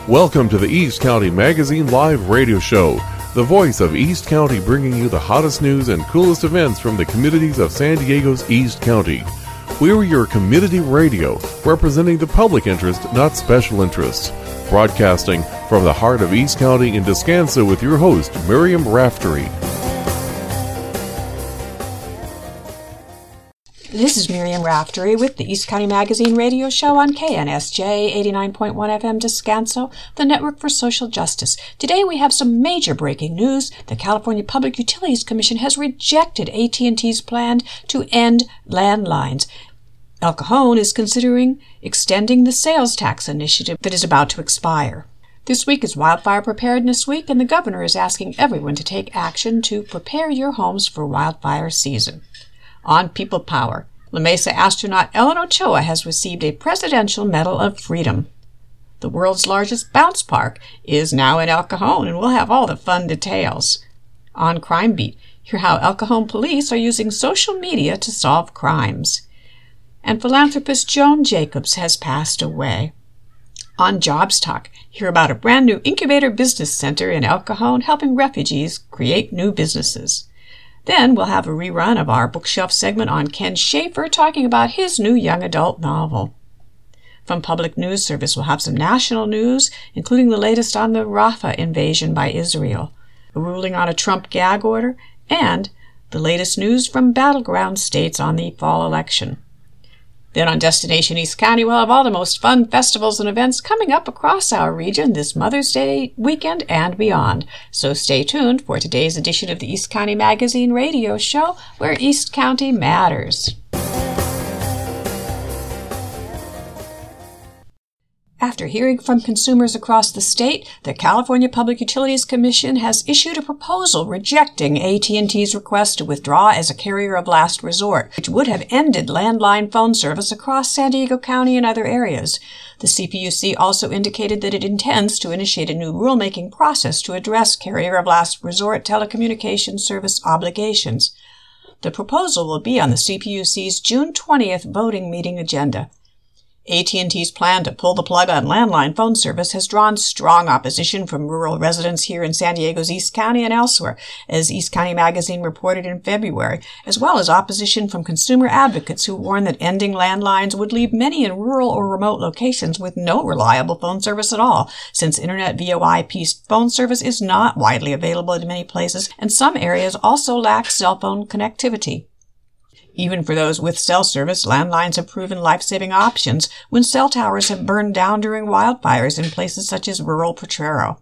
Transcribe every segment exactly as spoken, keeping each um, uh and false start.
Welcome to the East County Magazine Live Radio Show, the voice of East County, bringing you the hottest news and coolest events from the communities of San Diego's East County. We're your community radio, representing the public interest, not special interests. Broadcasting from the heart of East County in Descanso with your host, Miriam Raftery. This is Miriam Raftery with the East County Magazine Radio Show on K N S J eighty-nine point one F M Descanso, the Network for Social Justice. Today we have some major breaking news. The California Public Utilities Commission has rejected A T and T's plan to end landlines. El Cajon is considering extending the sales tax initiative that is about to expire. This week is Wildfire Preparedness Week, and the governor is asking everyone to take action to prepare your homes for wildfire season. On People Power, La Mesa astronaut Ellen Ochoa has received a Presidential Medal of Freedom. The world's largest bounce park is now in El Cajon, and we'll have all the fun details. On Crime Beat, hear how El Cajon police are using social media to solve crimes. And philanthropist Joan Jacobs has passed away. On Jobs Talk, hear about a brand new incubator business center in El Cajon helping refugees create new businesses. Then we'll have a rerun of our bookshelf segment on Ken Schaefer talking about his new young adult novel. From Public News Service, we'll have some national news, including the latest on the Rafah invasion by Israel, a ruling on a Trump gag order, and the latest news from battleground states on the fall election. Then on Destination East County, we'll have all the most fun festivals and events coming up across our region this Mother's Day weekend and beyond. So stay tuned for today's edition of the East County Magazine Radio Show, where East County matters. After hearing from consumers across the state, the California Public Utilities Commission has issued a proposal rejecting A T and T's request to withdraw as a carrier of last resort, which would have ended landline phone service across San Diego County and other areas. The C P U C also indicated that it intends to initiate a new rulemaking process to address carrier of last resort telecommunications service obligations. The proposal will be on the C P U C's June twentieth voting meeting agenda. A T and T's plan to pull the plug on landline phone service has drawn strong opposition from rural residents here in San Diego's East County and elsewhere, as East County Magazine reported in February, as well as opposition from consumer advocates who warn that ending landlines would leave many in rural or remote locations with no reliable phone service at all, since Internet V O I P phone service is not widely available in many places, and some areas also lack cell phone connectivity. Even for those with cell service, landlines have proven life-saving options when cell towers have burned down during wildfires in places such as rural Potrero.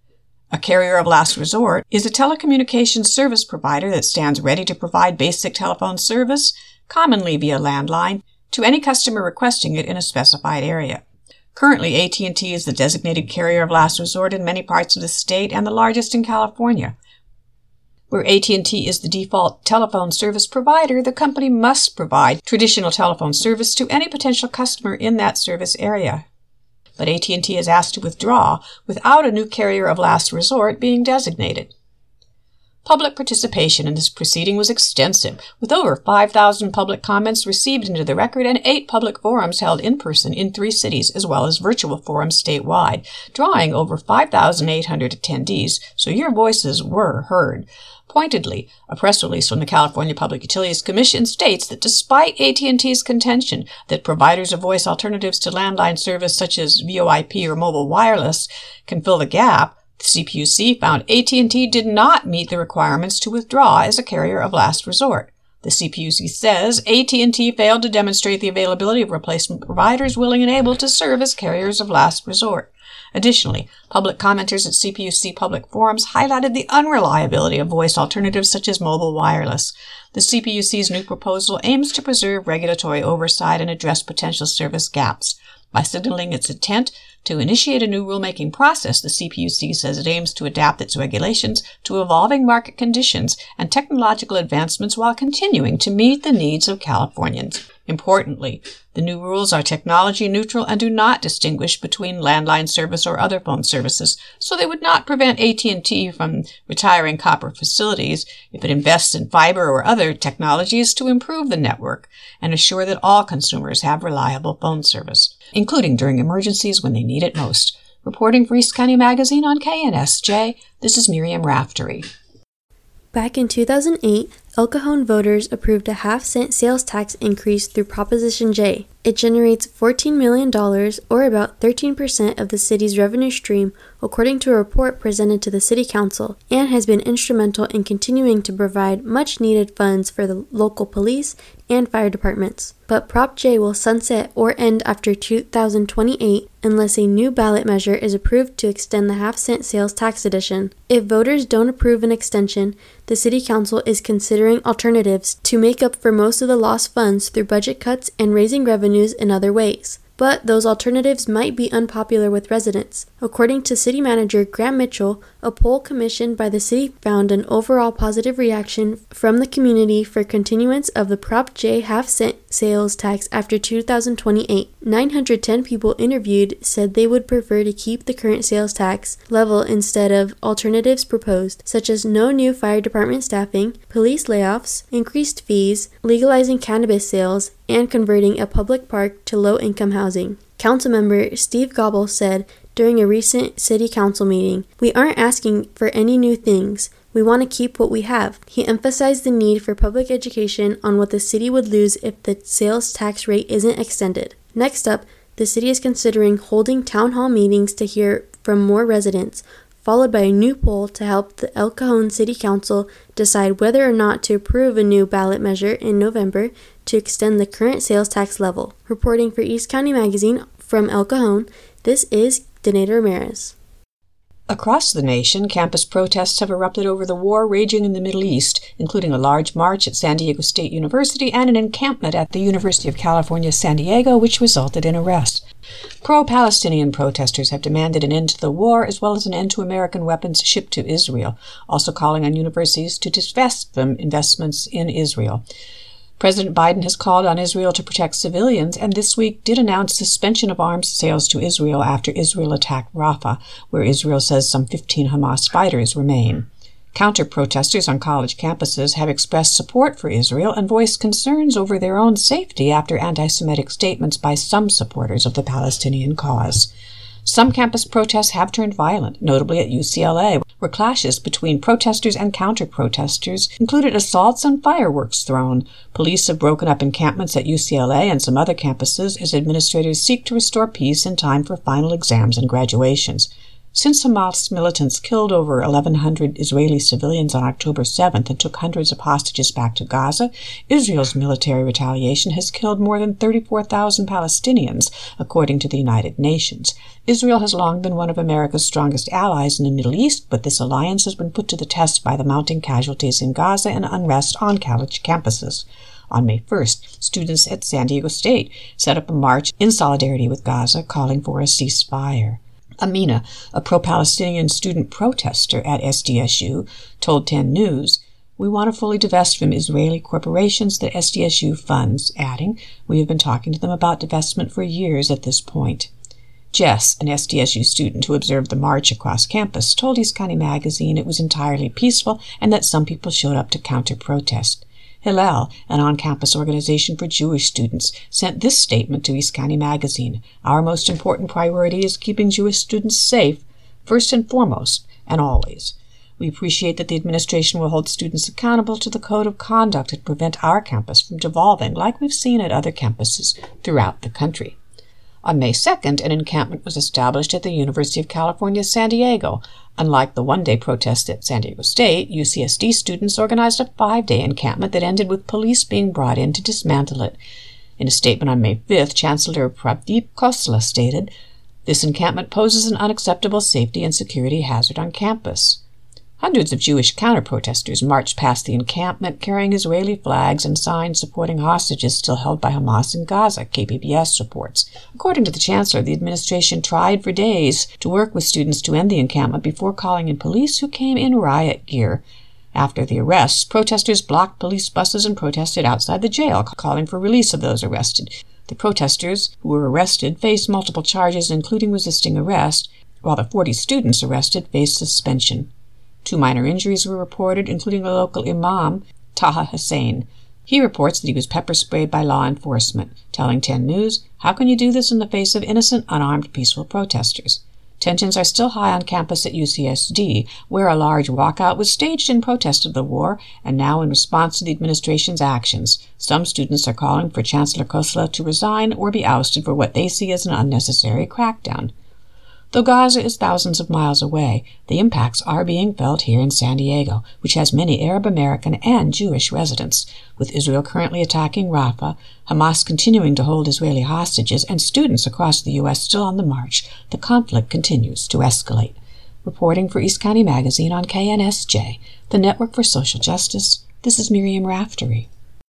A carrier of last resort is a telecommunications service provider that stands ready to provide basic telephone service, commonly via landline, to any customer requesting it in a specified area. Currently, A T and T is the designated carrier of last resort in many parts of the state and the largest in California. Where A T and T is the default telephone service provider, the company must provide traditional telephone service to any potential customer in that service area. But A T and T is asked to withdraw without a new carrier of last resort being designated. Public participation in this proceeding was extensive, with over five thousand public comments received into the record and eight public forums held in person in three cities, as well as virtual forums statewide, drawing over five thousand eight hundred attendees, so your voices were heard. Pointedly, a press release from the California Public Utilities Commission states that despite A T and T's contention that providers of voice alternatives to landline service such as V O I P or mobile wireless can fill the gap, the C P U C found A T and T did not meet the requirements to withdraw as a carrier of last resort. The C P U C says A T and T failed to demonstrate the availability of replacement providers willing and able to serve as carriers of last resort. Additionally, public commenters at C P U C public forums highlighted the unreliability of voice alternatives such as mobile wireless. The C P U C's new proposal aims to preserve regulatory oversight and address potential service gaps. By signaling its intent to initiate a new rulemaking process, the C P U C says it aims to adapt its regulations to evolving market conditions and technological advancements while continuing to meet the needs of Californians. Importantly, the new rules are technology neutral and do not distinguish between landline service or other phone services, so they would not prevent A T and T from retiring copper facilities if it invests in fiber or other technologies to improve the network and assure that all consumers have reliable phone service, including during emergencies when they need it most. Reporting for East County Magazine on K N S J, this is Miriam Raftery. Back in two thousand eight, El Cajon voters approved a half-cent sales tax increase through Proposition J. It generates fourteen million dollars, or about thirteen percent of the city's revenue stream, according to a report presented to the City Council, and has been instrumental in continuing to provide much-needed funds for the local police and fire departments. But Prop J will sunset or end after two thousand twenty-eight unless a new ballot measure is approved to extend the half-cent sales tax addition. If voters don't approve an extension, the City Council is considering alternatives to make up for most of the lost funds through budget cuts and raising revenues in other ways. But those alternatives might be unpopular with residents. According to City Manager Graham Mitchell, a poll commissioned by the city found an overall positive reaction from the community for continuance of the Prop J half-cent sales tax after two thousand twenty-eight. nine hundred ten people interviewed said they would prefer to keep the current sales tax level instead of alternatives proposed, such as no new fire department staffing, police layoffs, increased fees, legalizing cannabis sales, and converting a public park to low-income housing. Councilmember Steve Gobble said during a recent city council meeting, "We aren't asking for any new things. We want to keep what we have." He emphasized the need for public education on what the city would lose if the sales tax rate isn't extended. Next up, the city is considering holding town hall meetings to hear from more residents, followed by a new poll to help the El Cajon City Council decide whether or not to approve a new ballot measure in November to extend the current sales tax level. Reporting for East County Magazine from El Cajon, this is Denaida Ramirez. Across the nation, campus protests have erupted over the war raging in the Middle East, including a large march at San Diego State University and an encampment at the University of California, San Diego, which resulted in arrests. Pro-Palestinian protesters have demanded an end to the war as well as an end to American weapons shipped to Israel, also calling on universities to divest from investments in Israel. President Biden has called on Israel to protect civilians and this week did announce suspension of arms sales to Israel after Israel attacked Rafah, where Israel says some fifteen Hamas fighters remain. Counter-protesters on college campuses have expressed support for Israel and voiced concerns over their own safety after anti-Semitic statements by some supporters of the Palestinian cause. Some campus protests have turned violent, notably at U C L A, where clashes between protesters and counter-protesters included assaults and fireworks thrown. Police have broken up encampments at U C L A and some other campuses as administrators seek to restore peace in time for final exams and graduations. Since Hamas militants killed over eleven hundred Israeli civilians on October seventh and took hundreds of hostages back to Gaza, Israel's military retaliation has killed more than thirty-four thousand Palestinians, according to the United Nations. Israel has long been one of America's strongest allies in the Middle East, but this alliance has been put to the test by the mounting casualties in Gaza and unrest on college campuses. On May first, students at San Diego State set up a march in solidarity with Gaza, calling for a ceasefire. Amina, a pro-Palestinian student protester at S D S U, told ten News, "We want to fully divest from Israeli corporations that S D S U funds," adding, "We have been talking to them about divestment for years at this point." Jess, an S D S U student who observed the march across campus, told East County Magazine it was entirely peaceful and that some people showed up to counter-protest. Hillel, an on-campus organization for Jewish students, sent this statement to East County Magazine. "Our most important priority is keeping Jewish students safe, first and foremost, and always. We appreciate that the administration will hold students accountable to the code of conduct and prevent our campus from devolving like we've seen at other campuses throughout the country." On May second, an encampment was established at the University of California, San Diego. Unlike the one-day protest at San Diego State, U C S D students organized a five-day encampment that ended with police being brought in to dismantle it. In a statement on May fifth, Chancellor Pradeep Khosla stated, "This encampment poses an unacceptable safety and security hazard on campus." Hundreds of Jewish counter-protesters marched past the encampment carrying Israeli flags and signs supporting hostages still held by Hamas in Gaza, K P B S reports. According to the chancellor, the administration tried for days to work with students to end the encampment before calling in police who came in riot gear. After the arrests, protesters blocked police buses and protested outside the jail, calling for release of those arrested. The protesters who were arrested faced multiple charges, including resisting arrest, while the forty students arrested faced suspension. Two minor injuries were reported, including a local imam, Taha Hussein. He reports that he was pepper-sprayed by law enforcement, telling ten News, "How can you do this in the face of innocent, unarmed, peaceful protesters?" Tensions are still high on campus at U C S D, where a large walkout was staged in protest of the war, and now in response to the administration's actions. Some students are calling for Chancellor Khosla to resign or be ousted for what they see as an unnecessary crackdown. Though Gaza is thousands of miles away, the impacts are being felt here in San Diego, which has many Arab American and Jewish residents. With Israel currently attacking Rafah, Hamas continuing to hold Israeli hostages, and students across the U S still on the march, the conflict continues to escalate. Reporting for East County Magazine on K N S J, the Network for Social Justice, this is Miriam Raftery.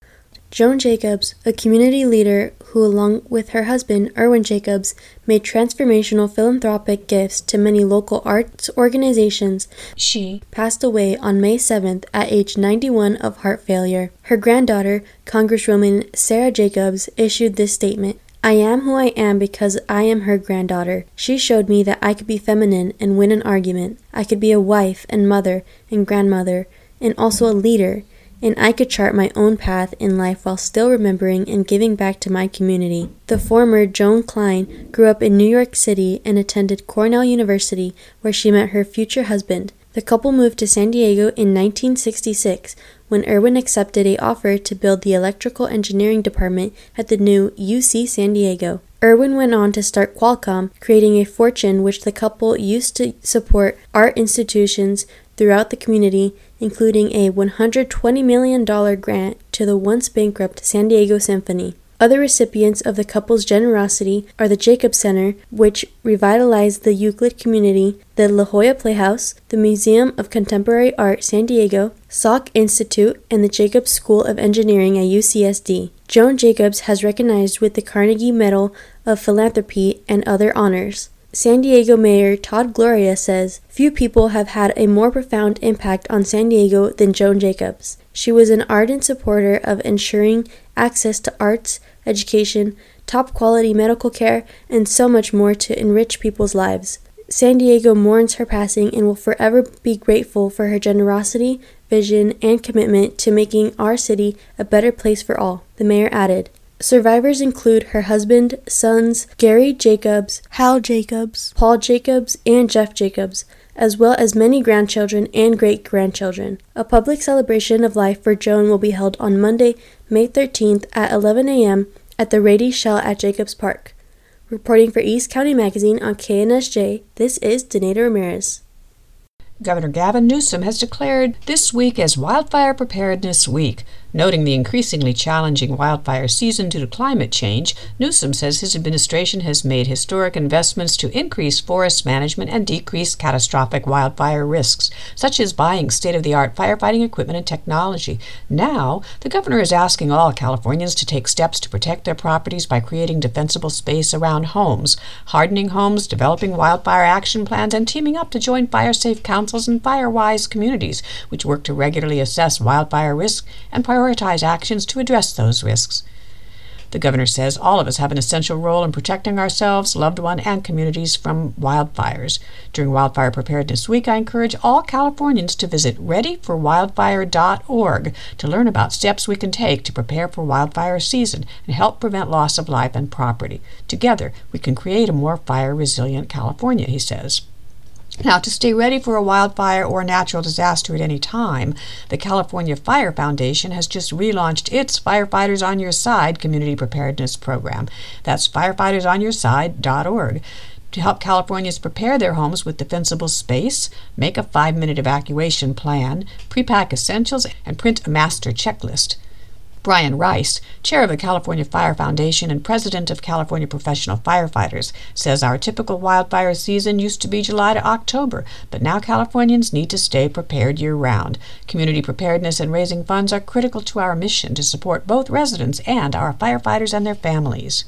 Joan Jacobs, a community leader who, along with her husband, Erwin Jacobs, made transformational philanthropic gifts to many local arts organizations, she passed away on May seventh at age ninety-one of heart failure. Her granddaughter, Congresswoman Sarah Jacobs, issued this statement: "I am who I am because I am her granddaughter. She showed me that I could be feminine and win an argument. I could be a wife and mother and grandmother and also a leader. And I could chart my own path in life while still remembering and giving back to my community." The former Joan Klein grew up in New York City and attended Cornell University, where she met her future husband. The couple moved to San Diego in nineteen sixty-six, when Erwin accepted an offer to build the electrical engineering department at the new U C San Diego. Erwin went on to start Qualcomm, creating a fortune which the couple used to support art institutions throughout the community, including a one hundred twenty million dollars grant to the once bankrupt San Diego Symphony. Other recipients of the couple's generosity are the Jacobs Center, which revitalized the Euclid community, the La Jolla Playhouse, the Museum of Contemporary Art San Diego, Salk Institute, and the Jacobs School of Engineering at U C S D. Joan Jacobs has recognized with the Carnegie Medal of Philanthropy and other honors. San Diego Mayor Todd Gloria says, "Few people have had a more profound impact on San Diego than Joan Jacobs. She was an ardent supporter of ensuring access to arts, education, top-quality medical care, and so much more to enrich people's lives. San Diego mourns her passing and will forever be grateful for her generosity, vision, and commitment to making our city a better place for all," the mayor added. Survivors include her husband, sons Gary Jacobs, Hal Jacobs, Paul Jacobs, and Jeff Jacobs, as well as many grandchildren and great-grandchildren. A public celebration of life for Joan will be held on Monday, May thirteenth at eleven a.m. at the Rady Shell at Jacobs Park. Reporting for East County Magazine on K N S J, this is Danita Ramirez. Governor Gavin Newsom has declared this week as Wildfire Preparedness Week. Noting the increasingly challenging wildfire season due to climate change, Newsom says his administration has made historic investments to increase forest management and decrease catastrophic wildfire risks, such as buying state-of-the-art firefighting equipment and technology. Now, the governor is asking all Californians to take steps to protect their properties by creating defensible space around homes, hardening homes, developing wildfire action plans, and teaming up to join fire-safe councils and fire-wise communities, which work to regularly assess wildfire risk and prioritize prioritize actions to address those risks. The governor says all of us have an essential role in protecting ourselves, loved ones, and communities from wildfires. During Wildfire Preparedness Week, I encourage all Californians to visit ready for wildfire dot org to learn about steps we can take to prepare for wildfire season and help prevent loss of life and property. Together, we can create a more fire-resilient California, he says. Now, to stay ready for a wildfire or natural disaster at any time, the California Fire Foundation has just relaunched its Firefighters on Your Side community preparedness program. That's firefighters on your side dot org. To help Californians prepare their homes with defensible space, make a five-minute evacuation plan, pre-pack essentials, and print a master checklist. Brian Rice, chair of the California Fire Foundation and president of California Professional Firefighters, says our typical wildfire season used to be July to October, but now Californians need to stay prepared year-round. Community preparedness and raising funds are critical to our mission to support both residents and our firefighters and their families.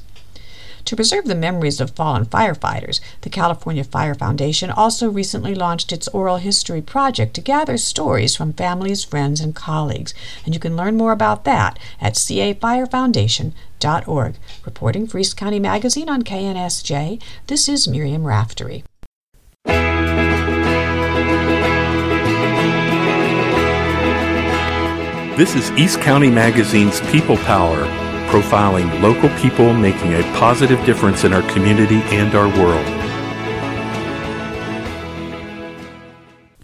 To preserve the memories of fallen firefighters, the California Fire Foundation also recently launched its Oral History Project to gather stories from families, friends, and colleagues. And you can learn more about that at c a fire foundation dot org. Reporting for East County Magazine on K N S J, this is Miriam Raftery. This is East County Magazine's People Power, profiling local people making a positive difference in our community and our world.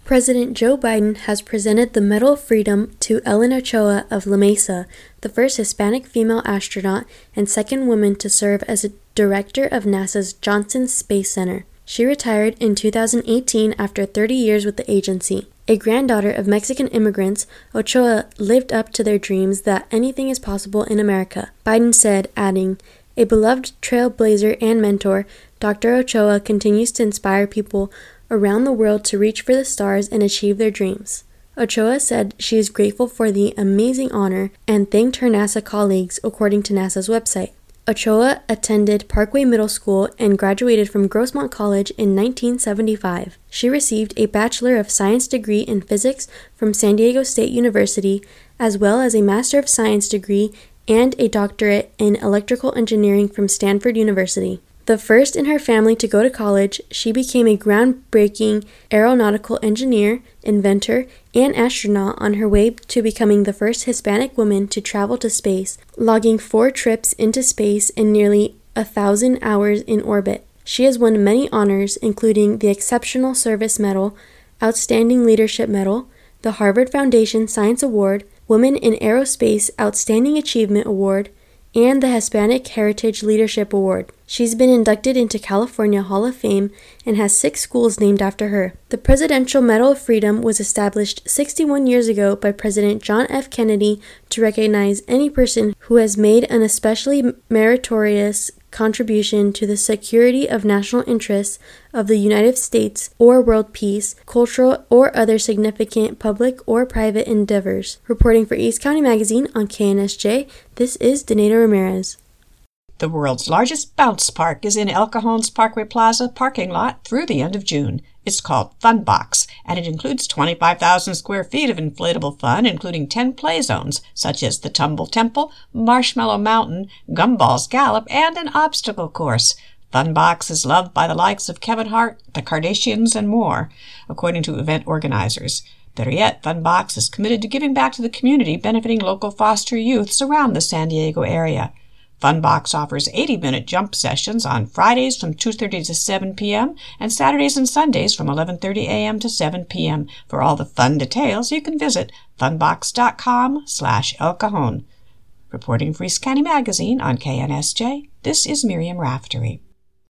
President Joe Biden has presented the Medal of Freedom to Ellen Ochoa of La Mesa, the first Hispanic female astronaut and second woman to serve as a director of NASA's Johnson Space Center. She retired in two thousand eighteen after thirty years with the agency. A granddaughter of Mexican immigrants, Ochoa lived up to their dreams that anything is possible in America, Biden said, adding, "A beloved trailblazer and mentor, Doctor Ochoa continues to inspire people around the world to reach for the stars and achieve their dreams." Ochoa said she is grateful for the amazing honor and thanked her NASA colleagues, according to NASA's website. Ochoa attended Parkway Middle School and graduated from Grossmont College in nineteen seventy-five. She received a Bachelor of Science degree in physics from San Diego State University, as well as a Master of Science degree and a doctorate in electrical engineering from Stanford University. The first in her family to go to college, she became a groundbreaking aeronautical engineer, inventor, and astronaut on her way to becoming the first Hispanic woman to travel to space, logging four trips into space and nearly a thousand hours in orbit. She has won many honors, including the Exceptional Service Medal, Outstanding Leadership Medal, the Harvard Foundation Science Award, Women in Aerospace Outstanding Achievement Award, and the Hispanic Heritage Leadership Award. She's been inducted into California Hall of Fame and has six schools named after her. The Presidential Medal of Freedom was established sixty-one years ago by President John F. Kennedy to recognize any person who has made an especially meritorious contribution to the security of national interests of the United States or world peace, cultural or other significant public or private endeavors. Reporting for East County Magazine on K N S J, this is Danita Ramirez. The world's largest bounce park is in El Cajon's Parkway Plaza parking lot through the end of June. It's called Funbox, and it includes twenty-five thousand square feet of inflatable fun, including ten play zones, such as the Tumble Temple, Marshmallow Mountain, Gumballs Gallop, and an obstacle course. Funbox is loved by the likes of Kevin Hart, the Kardashians, and more, according to event organizers. Better yet, Funbox is committed to giving back to the community, benefiting local foster youths around the San Diego area. Funbox offers eighty-minute jump sessions on Fridays from two thirty to seven p.m. and Saturdays and Sundays from eleven thirty a.m. to seven p.m. For all the fun details, you can visit funbox.com slash El Cajon. Reporting for East County Magazine on K N S J, this is Miriam Raftery.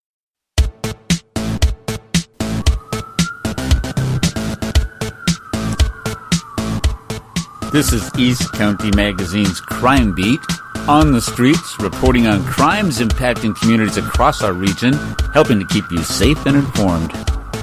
This is East County Magazine's Crime Beat. On the streets, reporting on crimes impacting communities across our region, helping to keep you safe and informed.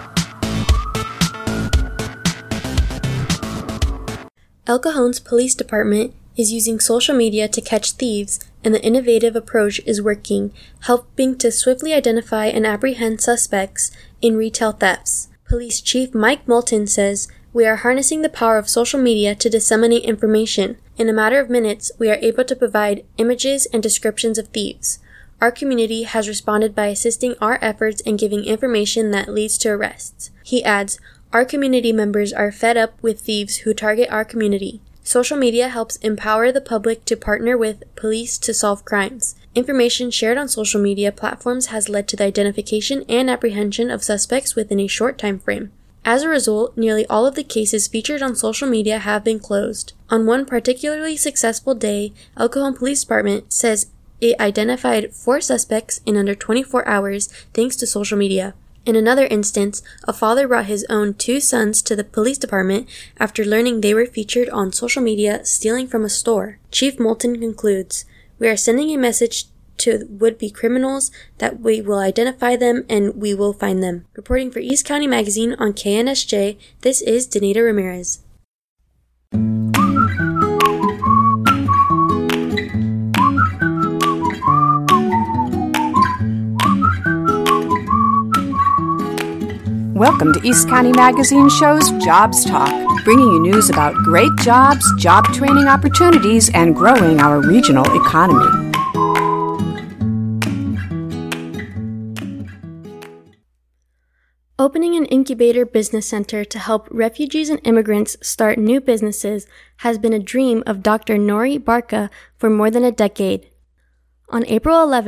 El Cajon's police department is using social media to catch thieves, and the innovative approach is working, helping to swiftly identify and apprehend suspects in retail thefts. Police Chief Mike Moulton says, "We are harnessing the power of social media to disseminate information. In a matter of minutes, we are able to provide images and descriptions of thieves. Our community has responded by assisting our efforts and giving information that leads to arrests." He adds, "Our community members are fed up with thieves who target our community. Social media helps empower the public to partner with police to solve crimes. Information shared on social media platforms has led to the identification and apprehension of suspects within a short time frame. As a result, nearly all of the cases featured on social media have been closed. On one particularly successful day, El Cajon Police Department says it identified four suspects in under twenty-four hours thanks to social media. In another instance, a father brought his own two sons to the police department after learning they were featured on social media stealing from a store. Chief Moulton concludes, "We are sending a message to would-be criminals that we will identify them and we will find them." Reporting for East County Magazine on K N S J, this is Danita Ramirez. Welcome to East County Magazine Show's Jobs Talk, bringing you news about great jobs, job training opportunities, and growing our regional economy. Opening an incubator business center to help refugees and immigrants start new businesses has been a dream of Doctor Nori Barka for more than a decade. On April eleventh,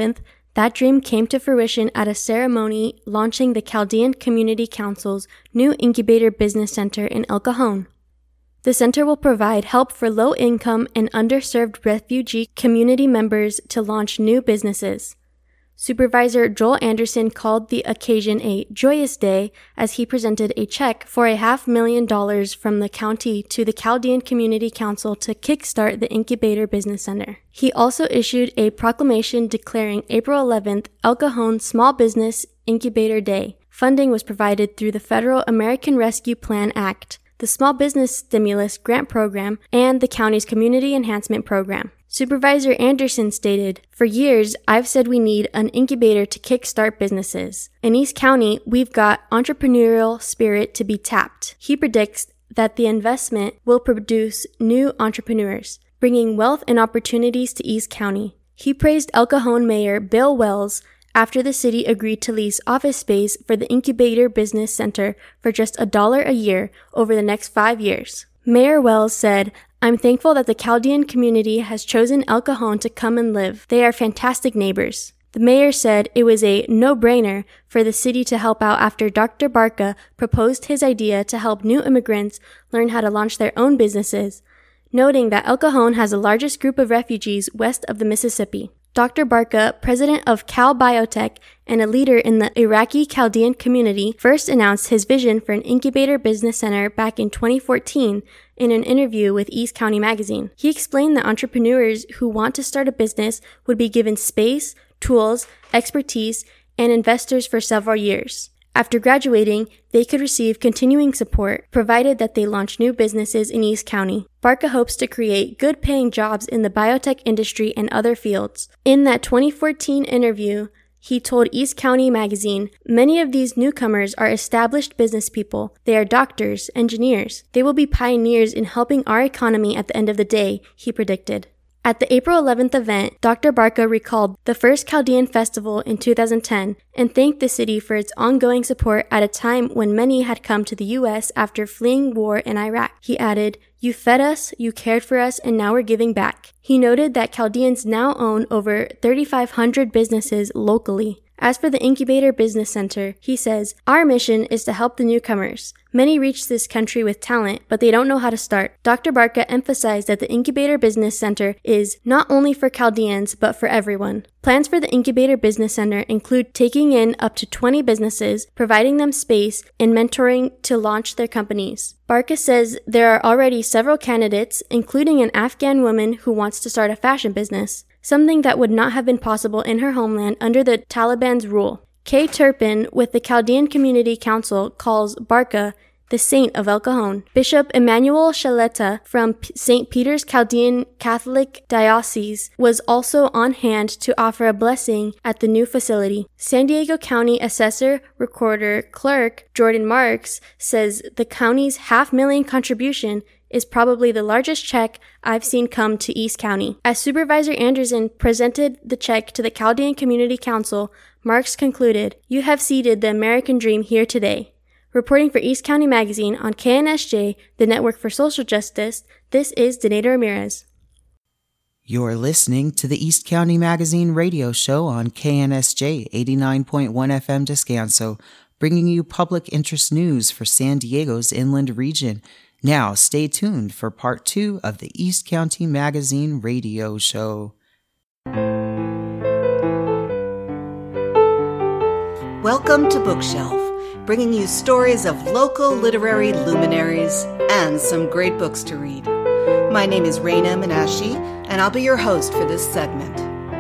That dream came to fruition at a ceremony launching the Chaldean Community Council's new Incubator Business Center in El Cajon. The center will provide help for low-income and underserved refugee community members to launch new businesses. Supervisor Joel Anderson called the occasion a joyous day as he presented a check for a half million dollars from the county to the Chaldean Community Council to kickstart the Incubator Business Center. He also issued a proclamation declaring April eleventh El Cajon Small Business Incubator Day. Funding was provided through the Federal American Rescue Plan Act, the Small Business Stimulus Grant Program, and the county's Community Enhancement Program. Supervisor Anderson stated, "For years, I've said we need an incubator to kickstart businesses. In East County, we've got entrepreneurial spirit to be tapped." He predicts that the investment will produce new entrepreneurs, bringing wealth and opportunities to East County. He praised El Cajon Mayor Bill Wells after the city agreed to lease office space for the Incubator Business Center for just a dollar a year over the next five years. Mayor Wells said, "I'm thankful that the Chaldean community has chosen El Cajon to come and live. They are fantastic neighbors." The mayor said it was a no-brainer for the city to help out after Doctor Barca proposed his idea to help new immigrants learn how to launch their own businesses, noting that El Cajon has the largest group of refugees west of the Mississippi. Doctor Barca, president of Cal Biotech and a leader in the Iraqi Chaldean community, first announced his vision for an incubator business center back in twenty fourteen in an interview with East County Magazine. He explained that entrepreneurs who want to start a business would be given space, tools, expertise, and investors for several years. After graduating, they could receive continuing support, provided that they launch new businesses in East County. Barca hopes to create good-paying jobs in the biotech industry and other fields. In that twenty fourteen interview, he told East County Magazine, "Many of these newcomers are established business people. They are doctors, engineers. They will be pioneers in helping our economy at the end of the day," he predicted. At the April eleventh event, Doctor Barca recalled the first Chaldean Festival in two thousand ten and thanked the city for its ongoing support at a time when many had come to the U S after fleeing war in Iraq. He added, "You fed us, you cared for us, and now we're giving back." He noted that Chaldeans now own over thirty-five hundred businesses locally. As for the Incubator Business Center, he says, "Our mission is to help the newcomers. Many reach this country with talent, but they don't know how to start." Doctor Barca emphasized that the Incubator Business Center is not only for Chaldeans, but for everyone. Plans for the Incubator Business Center include taking in up to twenty businesses, providing them space, and mentoring to launch their companies. Barca says there are already several candidates, including an Afghan woman who wants to start a fashion business, something that would not have been possible in her homeland under the Taliban's rule. Kay Turpin with the Chaldean Community Council calls Barca the saint of El Cajon. Bishop Emmanuel Shaleta from P- Saint Peter's Chaldean Catholic Diocese was also on hand to offer a blessing at the new facility. San Diego County Assessor Recorder Clerk Jordan Marks says the county's half-million contribution is probably the largest check I've seen come to East County. As Supervisor Anderson presented the check to the Chaldean Community Council, Marks concluded, "You have seeded the American dream here today." Reporting for East County Magazine on K N S J, the Network for Social Justice, this is Donata Ramirez. You're listening to the East County Magazine radio show on K N S J eighty-nine point one F M Descanso, bringing you public interest news for San Diego's inland region. Now, stay tuned for part two of the East County Magazine radio show. Welcome to Bookshelf, bringing you stories of local literary luminaries and some great books to read. My name is Raina Menashe, and I'll be your host for this segment.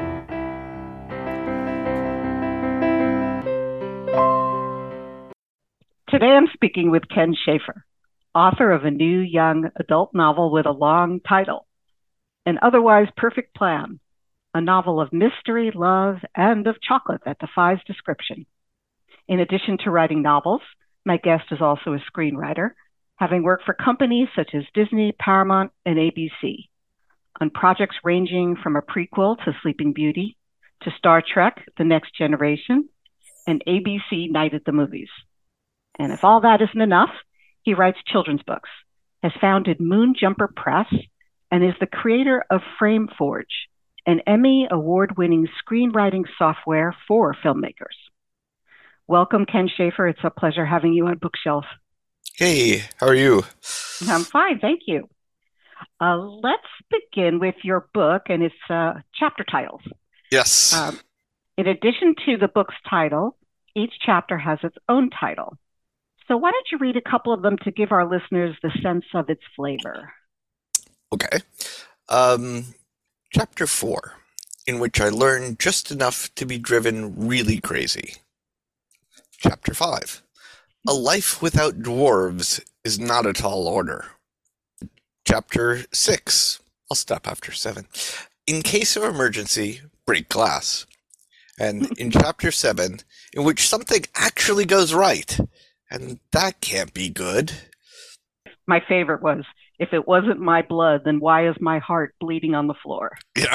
Today I'm speaking with Ken Schaefer, author of a new young adult novel with a long title, An Otherwise Perfect Plan, a novel of mystery, love, and of chocolate that defies description. In addition to writing novels, my guest is also a screenwriter, having worked for companies such as Disney, Paramount, and A B C, on projects ranging from a prequel to Sleeping Beauty, to Star Trek, The Next Generation, and A B C Night at the Movies. And if all that isn't enough, he writes children's books, has founded Moonjumper Press, and is the creator of Frame Forge, an Emmy award-winning screenwriting software for filmmakers. Welcome, Ken Schaefer. It's a pleasure having you on Bookshelf. Hey, how are you? I'm fine, thank you. Uh, let's begin with your book and its uh, chapter titles. Yes. Um, in addition to the book's title, each chapter has its own title. So why don't you read a couple of them to give our listeners the sense of its flavor? Okay. Um, chapter four, in which I learned just enough to be driven really crazy. Chapter five, a life without dwarves is not a tall order. Chapter six, I'll stop after seven. In case of emergency, break glass. And in chapter seven, in which something actually goes right. And that can't be good. My favorite was, if it wasn't my blood, then why is my heart bleeding on the floor? Yeah.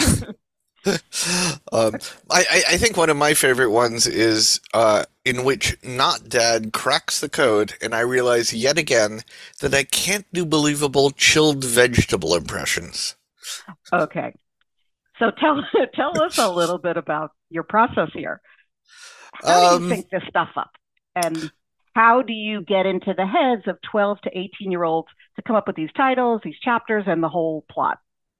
um, I, I think one of my favorite ones is uh, in which Not Dad cracks the code, and I realize yet again that I can't do believable chilled vegetable impressions. Okay. So tell tell us a little bit about your process here. How Um, do you think this stuff up? And how do you get into the heads of twelve to eighteen-year-olds to come up with these titles, these chapters, and the whole plot?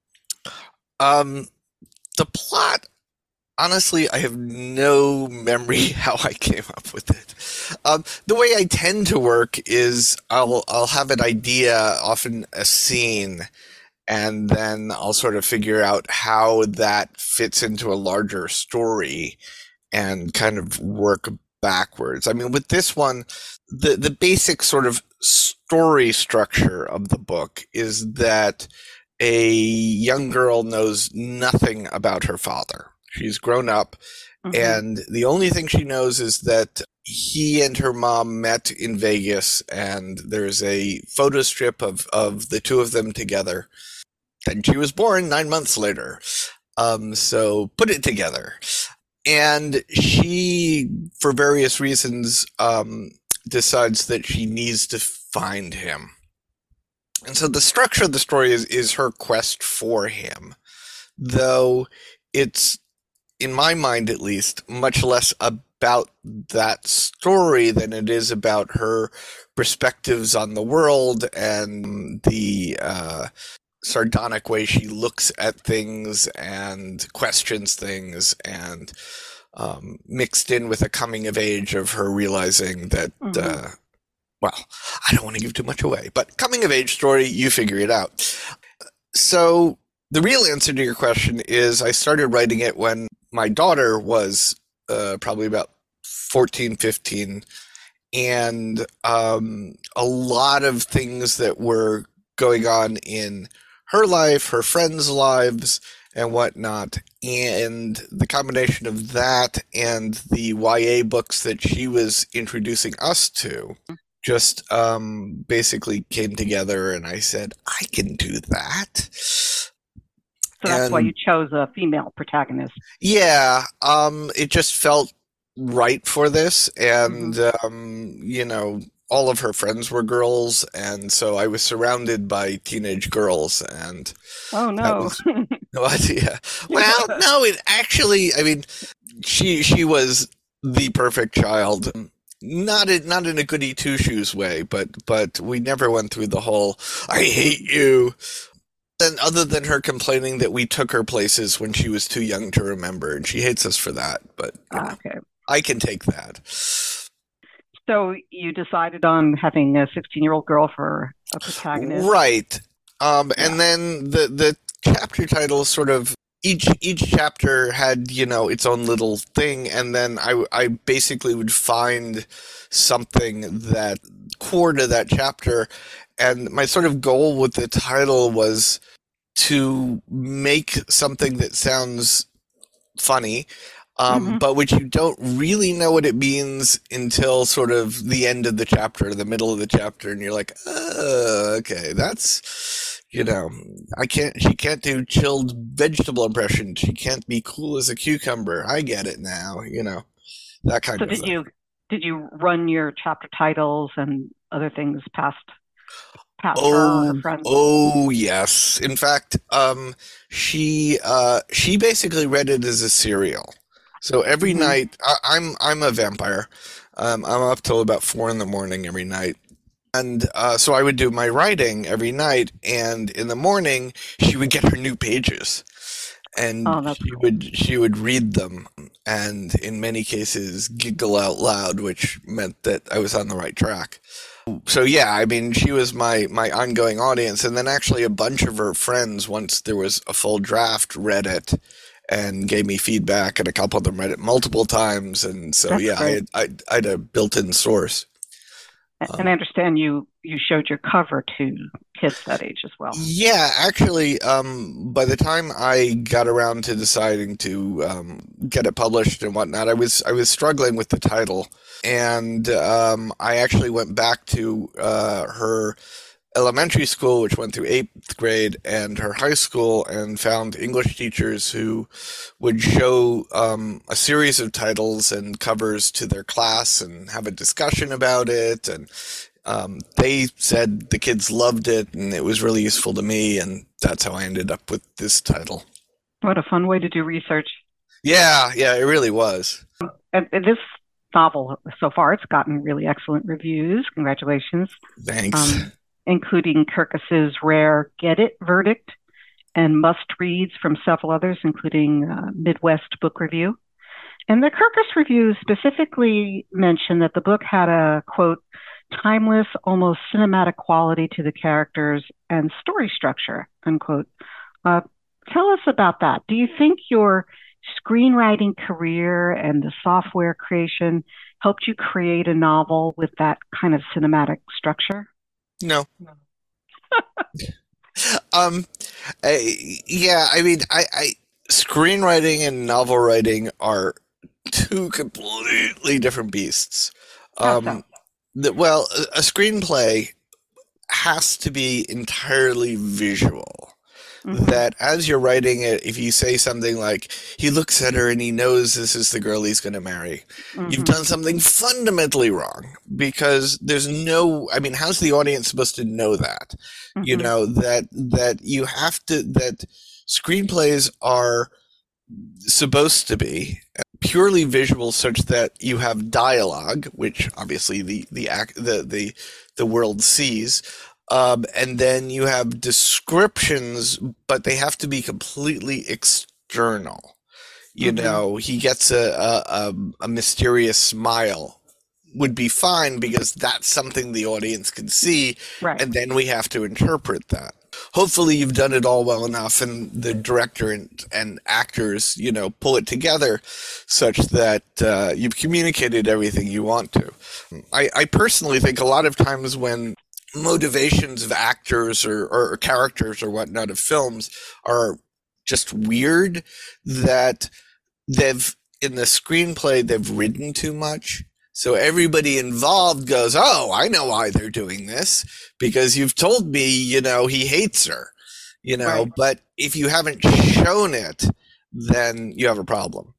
Um, the plot, honestly, I have no memory how I came up with it. Um, the way I tend to work is I'll I'll have an idea, often a scene, and then I'll sort of figure out how that fits into a larger story and kind of work backwards. I mean, with this one, the, the basic sort of story structure of the book is that a young girl knows nothing about her father. She's grown up, mm-hmm. and the only thing she knows is that he and her mom met in Vegas, and there's a photo strip of, of the two of them together. Then she was born nine months later. Um, so put it together. And she, for various reasons, um, decides that she needs to find him. And so the structure of the story is, is her quest for him, though it's, in my mind at least, much less about that story than it is about her perspectives on the world and the uh, sardonic way she looks at things and questions things, and um, mixed in with a coming of age of her realizing that, mm-hmm. uh, well, I don't want to give too much away, but coming of age story, you figure it out. So the real answer to your question is I started writing it when my daughter was uh, probably about fourteen, fifteen, and um, a lot of things that were going on in her life, her friends' lives, and whatnot. And the combination of that and the Y A books that she was introducing us to just um, basically came together, and I said, I can do that. So that's and, why you chose a female protagonist. Yeah, um, it just felt right for this, and, mm-hmm. um, you know, all of her friends were girls, and so I was surrounded by teenage girls, and oh no, what? Yeah. Well, no, it actually, I mean, she she was the perfect child, not in not in a goody two shoes way, but but we never went through the whole "I hate you." And other than her complaining that we took her places when she was too young to remember, and she hates us for that, but you know, okay, I can take that. So you decided on having a sixteen-year-old girl for a protagonist, right? Um, yeah. And then the the chapter titles sort of each each chapter had, you know, its own little thing, and then I I basically would find something that core to that chapter, and my sort of goal with the title was to make something that sounds funny. Um, mm-hmm. But which you don't really know what it means until sort of the end of the chapter, the middle of the chapter, and you're like, oh, okay, that's, you know, I can't, she can't do chilled vegetable impression. She can't be cool as a cucumber. I get it now, you know, that kind so of did thing. you, did you run your chapter titles and other things past passed oh, her or her friends? Oh, yes. In fact, um, she uh, she basically read it as a serial. So every mm-hmm. night, I, I'm I'm a vampire. Um, I'm up till about four in the morning every night. And uh, so I would do my writing every night, and in the morning she would get her new pages, and oh, she cool. would she would read them, and in many cases giggle out loud, which meant that I was on the right track. So yeah, I mean, she was my my ongoing audience, and then actually a bunch of her friends, once there was a full draft, read it and gave me feedback, and a couple of them read it multiple times, and so That's yeah, I had, I, I had a built-in source. And I understand you, you showed your cover to kids that age as well. Yeah, actually, um, by the time I got around to deciding to um, get it published and whatnot, I was I was struggling with the title, and um, I actually went back to uh, her elementary school, which went through eighth grade, and her high school, and found English teachers who would show um, a series of titles and covers to their class and have a discussion about it. And um, they said the kids loved it, and it was really useful to me, and that's how I ended up with this title. What a fun way to do research. Yeah, yeah, it really was. And, and this novel, so far, it's gotten really excellent reviews. Congratulations. Thanks. Um, including Kirkus's rare Get It verdict and must-reads from several others, including uh, Midwest Book Review. And the Kirkus Review specifically mentioned that the book had a, quote, timeless, almost cinematic quality to the characters and story structure, unquote. Uh, tell us about that. Do you think your screenwriting career and the software creation helped you create a novel with that kind of cinematic structure? No. um, I, yeah, I mean, I, I screenwriting and novel writing are two completely different beasts. Um, the, well, a, a screenplay has to be entirely visual. Mm-hmm. That as you're writing it, if you say something like, he looks at her and he knows this is the girl he's going to marry, mm-hmm. you've done something fundamentally wrong, because there's no, I mean, how's the audience supposed to know that? Mm-hmm. You know, that, that you have to, that screenplays are supposed to be purely visual, such that you have dialogue, which obviously the, the act, the, the, the world sees. Um, and then you have descriptions, but they have to be completely external. You mm-hmm. know, he gets a, a, a mysterious smile would be fine, because that's something the audience can see. Right. And then we have to interpret that. Hopefully you've done it all well enough, and the director and, and actors, you know, pull it together such that uh, you've communicated everything you want to. I, I personally think a lot of times when motivations of actors or, or characters or whatnot of films are just weird, that they've, in the screenplay, they've written too much. So everybody involved goes, oh, I know why they're doing this, because you've told me, you know, he hates her, you know, right. But if you haven't shown it, then you have a problem.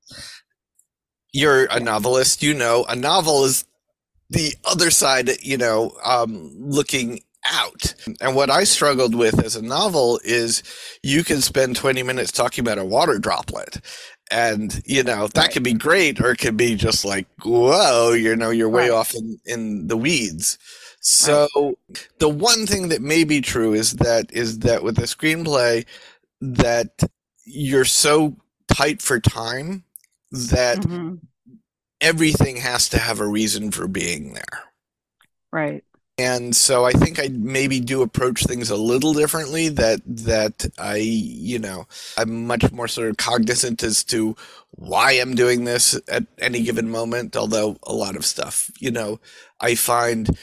You're a novelist, you know, a novel is the other side, you know, um, looking out. And what I struggled with as a novel is you can spend twenty minutes talking about a water droplet. And, you know, that could be great, or it could be just like, whoa, you know, you're way right. off in, in the weeds. So right. the one thing that may be true is that, is that with a screenplay, that you're so tight for time that mm-hmm. everything has to have a reason for being there. Right. And so I think I maybe do approach things a little differently, that, that I, you know, I'm much more sort of cognizant as to why I'm doing this at any given moment. Although a lot of stuff, you know, I find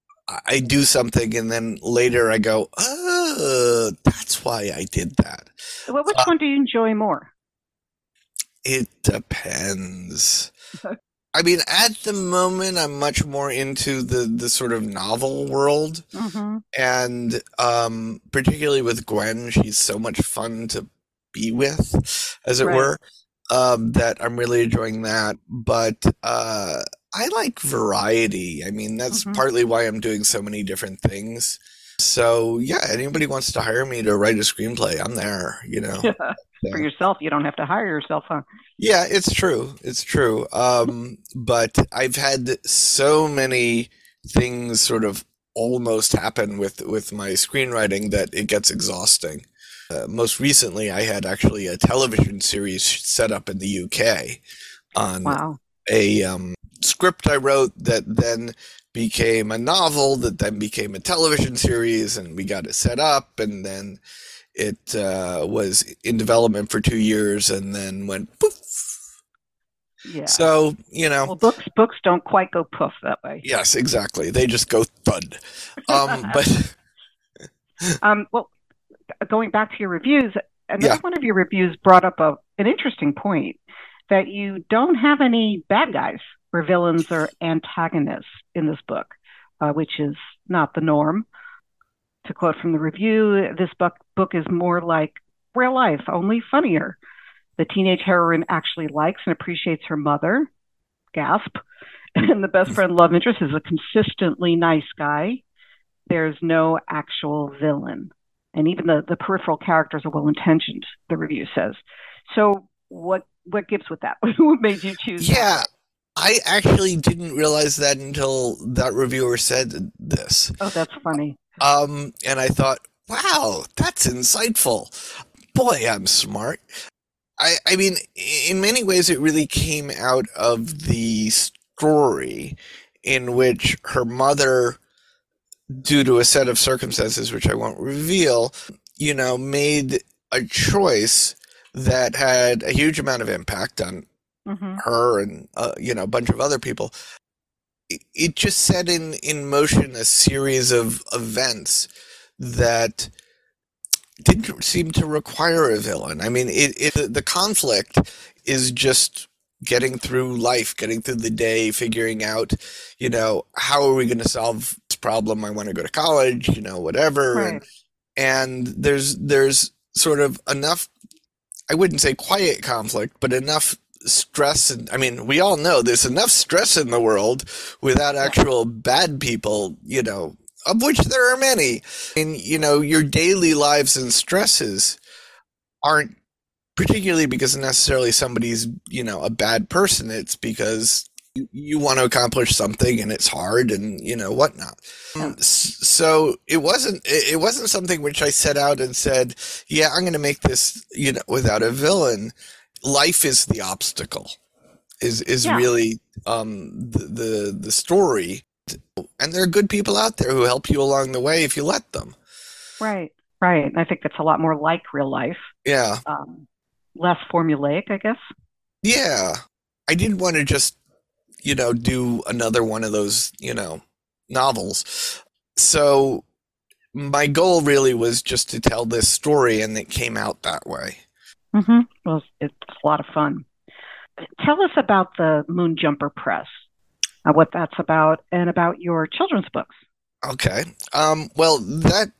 I do something and then later I go, oh, that's why I did that. Well, which uh, one do you enjoy more? It depends. I mean, at the moment, I'm much more into the, the sort of novel world. Mm-hmm. And um, particularly with Gwen, she's so much fun to be with, as it right. were, um, that I'm really enjoying that. But uh, I like variety. I mean, that's mm-hmm. partly why I'm doing so many different things. So yeah, anybody wants to hire me to write a screenplay, I'm there, you know. Yeah. For yourself, you don't have to hire yourself, huh? Yeah, it's true. It's true. Um, but I've had so many things sort of almost happen with, with my screenwriting that it gets exhausting. Uh, most recently, I had actually a television series set up in the U K on wow. a um, script I wrote that then became a novel that then became a television series, and we got it set up, and then it uh, was in development for two years and then went poof. Yeah. So, you know. Well, books books don't quite go poof that way. Yes, exactly. They just go thud. Um, but um, well, going back to your reviews, another yeah. one of your reviews brought up a, an interesting point, that you don't have any bad guys or villains or antagonists in this book, uh, which is not the norm. To quote from the review, this book, book is more like real life, only funnier. The teenage heroine actually likes and appreciates her mother, gasp, and the best friend love interest is a consistently nice guy. There's no actual villain. And even the, the peripheral characters are well-intentioned, the review says. So what what gives with that? What made you choose Yeah, that? I actually didn't realize that until that reviewer said this. Oh, that's funny. Um, and I thought, wow, that's insightful. Boy, I'm smart. I, I mean, in many ways, it really came out of the story in which her mother, due to a set of circumstances which I won't reveal, you know, made a choice that had a huge amount of impact on mm-hmm. her and, uh, you know, a bunch of other people. It, it just set in, in motion a series of events that didn't seem to require a villain. I mean, it, it the conflict is just getting through life, getting through the day, figuring out, you know, how are we going to solve this problem? I want to go to college, you know, whatever. Right. And, and there's there's sort of enough, I wouldn't say quiet conflict, but enough stress. And I mean, we all know there's enough stress in the world without actual bad people, you know, of which there are many. And, you know, your daily lives and stresses aren't particularly because necessarily somebody's, you know, a bad person. It's because you, you want to accomplish something and it's hard and, you know, whatnot. Yeah. So it wasn't, it wasn't something which I set out and said, yeah, I'm going to make this, you know, without a villain. Life is the obstacle, is, is yeah. really um, the, the, the story. And there are good people out there who help you along the way if you let them. Right, right. And I think that's a lot more like real life. Yeah. Um, less formulaic, I guess. Yeah. I didn't want to just, you know, do another one of those, you know, novels. So my goal really was just to tell this story, and it came out that way. Mm-hmm. Well, it's a lot of fun. Tell us about the Moonjumper Press. Uh, what that's about, and about your children's books. Okay. Um, well, that,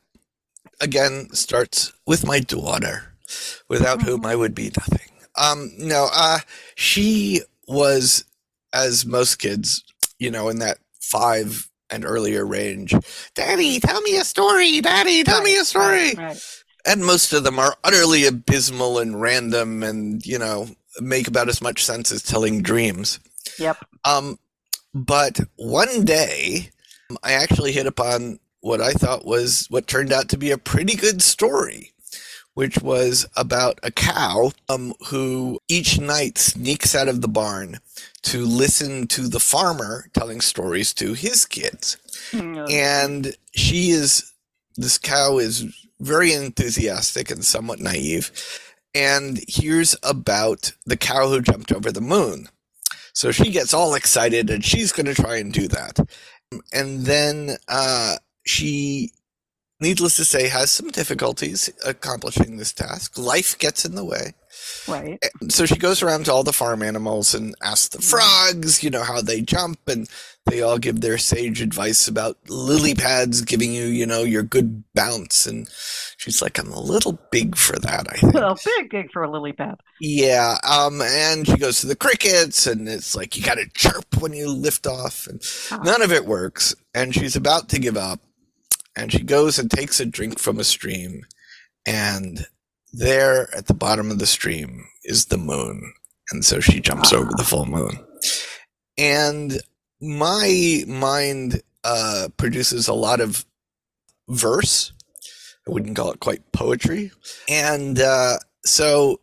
again, starts with my daughter, without mm-hmm. whom I would be nothing. Um, no, uh, she was, as most kids, you know, in that five and earlier range, Daddy, tell me a story, Daddy, tell right, me a story. Right, right. And most of them are utterly abysmal and random and, you know, make about as much sense as telling dreams. Yep. Um, But one day, I actually hit upon what I thought was what turned out to be a pretty good story, which was about a cow um, who each night sneaks out of the barn to listen to the farmer telling stories to his kids. Mm-hmm. And she is, this cow is very enthusiastic and somewhat naive, and hears about the cow who jumped over the moon. So she gets all excited, and she's going to try and do that. And then uh, she, needless to say, has some difficulties accomplishing this task. Life gets in the way. Right. So she goes around to all the farm animals and asks the frogs, you know, how they jump, and they all give their sage advice about lily pads giving you, you know, your good bounce. And she's like, I'm a little big for that, I think. Well, big, big for a lily pad. Yeah. Um, and she goes to the crickets, and it's like, you got to chirp when you lift off, and oh. none of it works. And she's about to give up. and she goes and takes a drink from a stream, and there at the bottom of the stream is the moon. And so she jumps over the full moon. And my mind uh, produces a lot of verse. I wouldn't call it quite poetry. And uh, so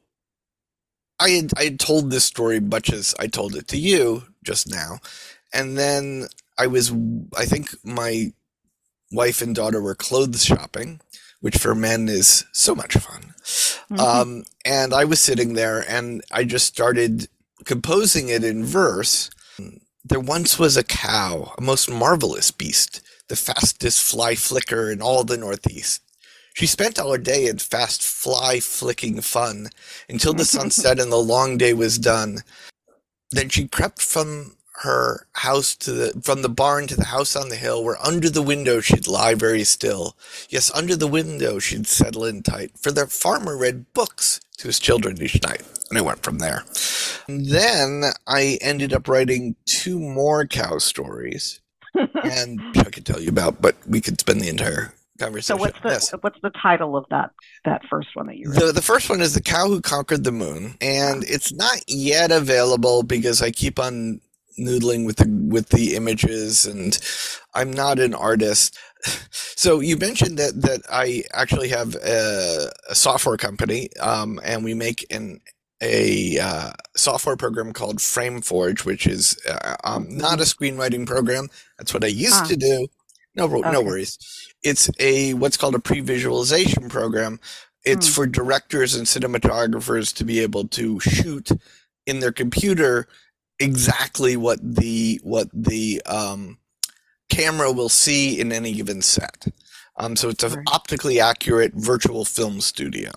I had, I had told this story much as I told it to you just now. And then I was, I think my wife and daughter were clothes shopping, which for men is so much fun. Mm-hmm. Um, and I was sitting there and I just started composing it in verse. There once was a cow, a most marvelous beast, the fastest fly flicker in all the Northeast. She spent all her day in fast fly flicking fun until the sun set and the long day was done. Then she crept from her house to the, from the barn to the house on the hill, where under the window she'd lie very still. Yes, under the window she'd settle in tight, for the farmer read books to his children each night. And I went from there. And then I ended up writing two more cow stories, and I could tell you about, but we could spend the entire conversation. So what's the yes. what's the title of that that first one that you wrote? The, the first one is The Cow Who Conquered the Moon, and it's not yet available because I keep on noodling with the with the images, and I'm not an artist. So you mentioned that that I actually have a, a software company, um, and we make an a uh, software program called FrameForge, which is uh, um, not a screenwriting program. That's what I used ah. to do. No, okay. no worries. It's a what's called a pre-visualization program. It's mm. for directors and cinematographers to be able to shoot in their computer exactly what the what the um, camera will see in any given set. Um, so it's an optically accurate virtual film studio.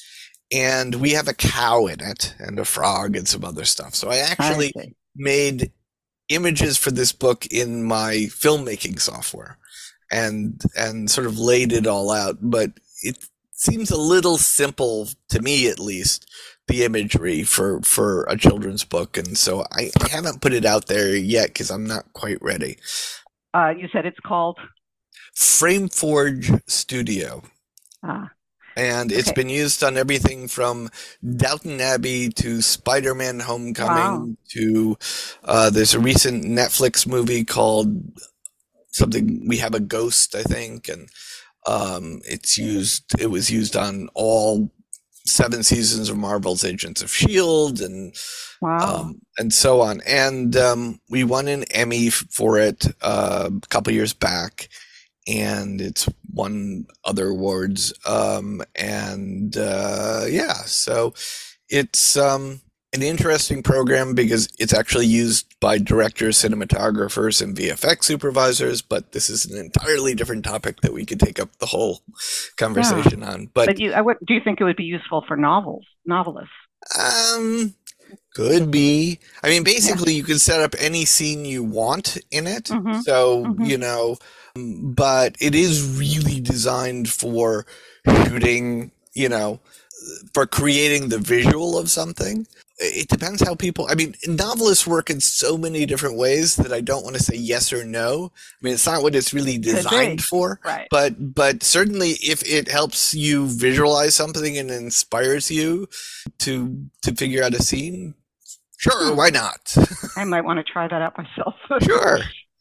And we have a cow in it and a frog and some other stuff. So I actually I made images for this book in my filmmaking software and and sort of laid it all out. But it seems a little simple, to me at least, the imagery for, for a children's book. And so I, I haven't put it out there yet because I'm not quite ready. Uh, you said it's called? FrameForge Studio. Ah. And it's okay. been used on everything from Downton Abbey to Spider-Man Homecoming wow. to uh, there's a recent Netflix movie called something, We Have a Ghost, I think. And um, it's used, it was used on all seven seasons of Marvel's Agents of S H I E L D and wow. um, and so on. And um, we won an Emmy for it uh, a couple years back, and it's won other awards. Um, and uh, yeah, so it's um, an interesting program because it's actually used by directors, cinematographers, and V F X supervisors, but this is an entirely different topic that we could take up the whole conversation yeah. on. But, but you, I would, do you think it would be useful for novels, novelists? Um, could be. I mean, basically, yeah. you can set up any scene you want in it. Mm-hmm. So, mm-hmm. you know, but it is really designed for shooting, you know, for creating the visual of something. It depends how people, I mean, novelists work in so many different ways that I don't want to say yes or no. I mean, it's not what it's really designed for, right. but, but certainly if it helps you visualize something and inspires you to, to figure out a scene, sure, why not? I might want to try that out myself. Sure.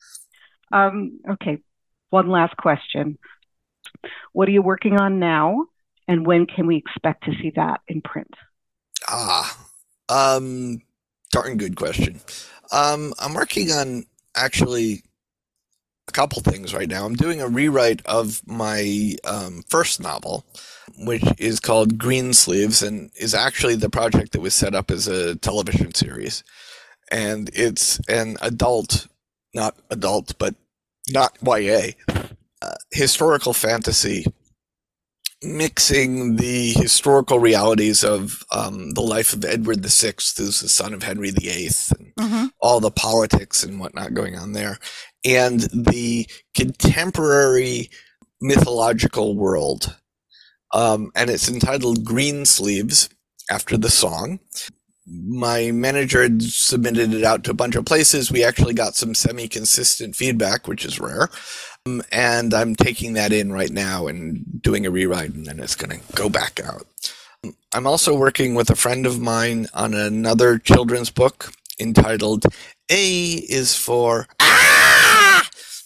Um, okay. One last question. What are you working on now? And when can we expect to see that in print? Ah, Um, darn good question. Um, I'm working on actually a couple things right now. I'm doing a rewrite of my um, first novel, which is called Greensleeves, and is actually the project that was set up as a television series. And it's an adult, not adult, but not Y A, uh, historical fantasy, mixing the historical realities of um, the life of Edward the Sixth, who's the son of Henry the Eighth, and mm-hmm. all the politics and whatnot going on there, and the contemporary mythological world. Um, and it's entitled Greensleeves, after the song. my manager had submitted it out to a bunch of places. We actually got some semi-consistent feedback, which is rare. Um, and I'm taking that in right now and doing a rewrite, and then it's going to go back out. I'm also working with a friend of mine on another children's book entitled A is for Ah!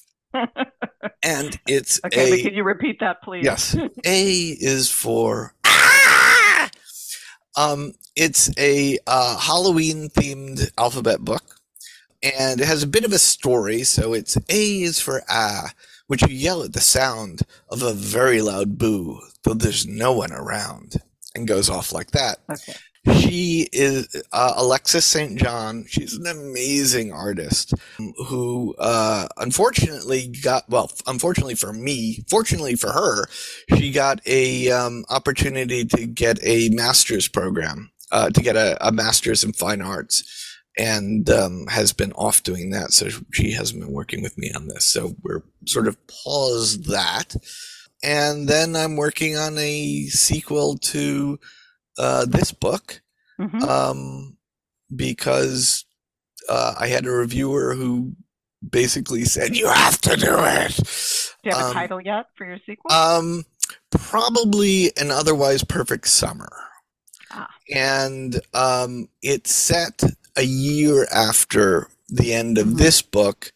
And it's okay, a, but can you repeat that, please? Yes. A is for Ah! Um, it's a uh, Halloween-themed alphabet book, and it has a bit of a story. So it's A is for Ah, which you yell at the sound of a very loud boo, though there's no one around, and goes off like that. Okay. She is uh, Alexis Saint John. She's an amazing artist who, uh, unfortunately got, well, unfortunately for me, fortunately for her, she got a um, opportunity to get a master's program, uh, to get a, a master's in fine arts, and um, has been off doing that. So she hasn't been working with me on this. So we're sort of paused that. And then I'm working on a sequel to Uh, this book, mm-hmm. um, because uh, I had a reviewer who basically said, you have to do it. Do you have um, a title yet for your sequel? Um, probably An Otherwise Perfect Summer. Ah. And um, it's set a year after the end of mm-hmm. this book.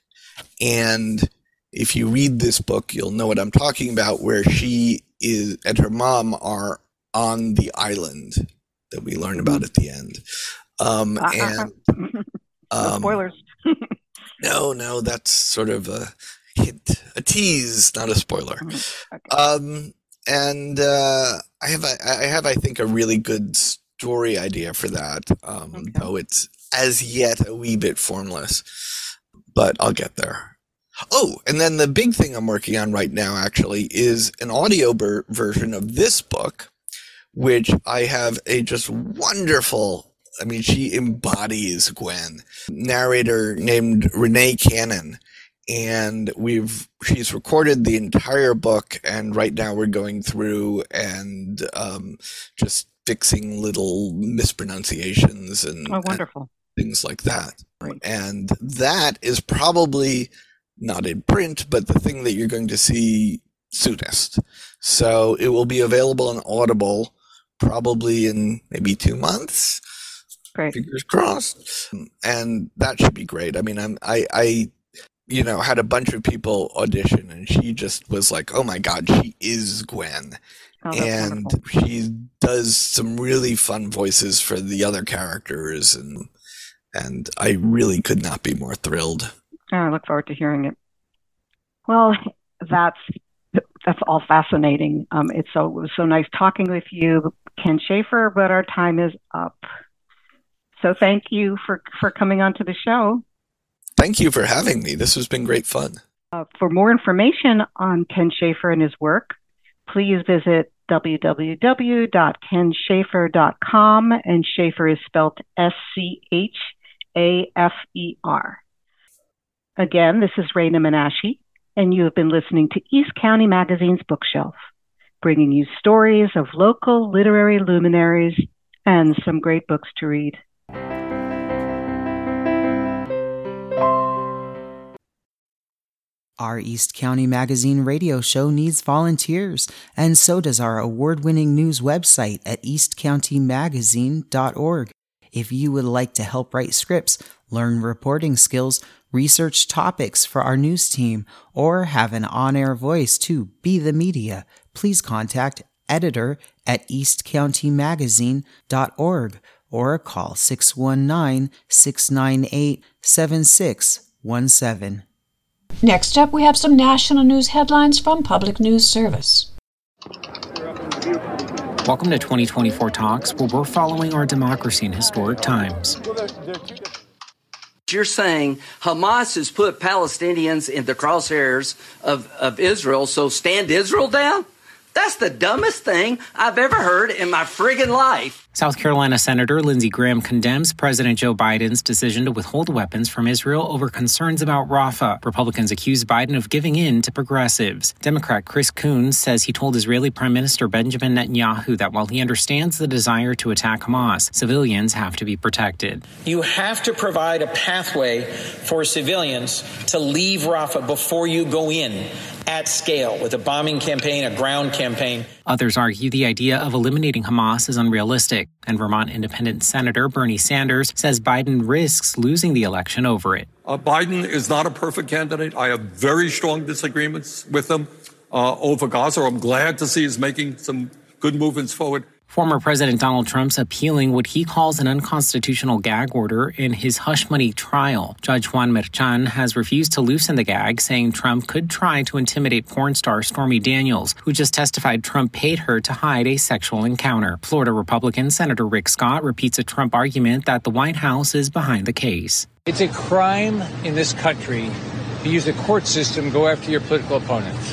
And if you read this book, you'll know what I'm talking about, where she is and her mom are on the island that we learn about at the end. Um, and um, no spoilers. no, no, that's sort of a hint, a tease, not a spoiler. Okay. Um, and uh, I have, a, I have, I think, a really good story idea for that. Um, okay. Though it's as yet a wee bit formless, but I'll get there. Oh, and then the big thing I'm working on right now actually is an audio ber- version of this book, which I have a just wonderful, I mean, she embodies Gwen, narrator named Renee Cannon. And we've, she's recorded the entire book. And right now we're going through and um, just fixing little mispronunciations and, oh, wonderful. and things like that. Great. And that is probably not in print, but the thing that you're going to see soonest. So it will be available on Audible probably in maybe two months. Great. Fingers crossed. And that should be great. I mean, I'm, I, I, you know, had a bunch of people audition, and she just was like, oh my God, she is Gwen. Oh, and wonderful. She does some really fun voices for the other characters. And, and I really could not be more thrilled. Oh, I look forward to hearing it. Well, that's that's all fascinating. Um, it's so it was so nice talking with you, Ken Schaefer, but our time is up. So thank you for, for coming on to the show. Thank you for having me. This has been great fun. Uh, for more information on Ken Schaefer and his work, please visit w w w dot ken schaefer dot com, and Schaefer is spelled S C H A F E R. Again, this is Raina Menashe, and you have been listening to East County Magazine's Bookshelf, bringing you stories of local literary luminaries and some great books to read. Our East County Magazine radio show needs volunteers, and so does our award-winning news website at east county magazine dot org. If you would like to help write scripts, learn reporting skills, research topics for our news team, or have an on-air voice to be the media, please contact editor at east county magazine dot org or call six one nine, six nine eight, seven six one seven. Next up, we have some national news headlines from Public News Service. Welcome to twenty twenty-four Talks, where we're following our democracy in historic times. You're saying Hamas has put Palestinians in the crosshairs of, of Israel, so stand Israel down? That's the dumbest thing I've ever heard in my friggin' life. South Carolina Senator Lindsey Graham condemns President Joe Biden's decision to withhold weapons from Israel over concerns about Rafah. Republicans accuse Biden of giving in to progressives. Democrat Chris Coons says he told Israeli Prime Minister Benjamin Netanyahu that while he understands the desire to attack Hamas, civilians have to be protected. You have to provide a pathway for civilians to leave Rafah before you go in at scale with a bombing campaign, a ground campaign. Others argue the idea of eliminating Hamas is unrealistic, and Vermont Independent Senator Bernie Sanders says Biden risks losing the election over it. Uh, Biden is not a perfect candidate. I have very strong disagreements with him uh, over Gaza. I'm glad to see he's making some good movements forward. Former President Donald Trump's appealing what he calls an unconstitutional gag order in his hush money trial. Judge Juan Merchan has refused to loosen the gag, saying Trump could try to intimidate porn star Stormy Daniels, who just testified Trump paid her to hide a sexual encounter. Florida Republican Senator Rick Scott repeats a Trump argument that the White House is behind the case. It's a crime in this country to use the court system to go after your political opponents.